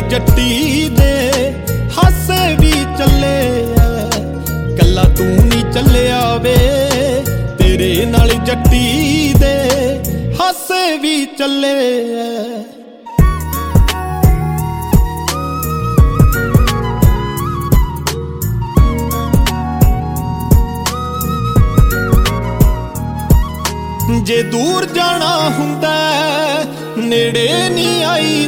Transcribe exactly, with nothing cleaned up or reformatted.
जट्टी दे हासे भी चले कला तू नहीं चलिया वे तेरे नाल जट्टी दे हासे भी चले। जे दूर जाना हुंदा नेड़े नहीं आई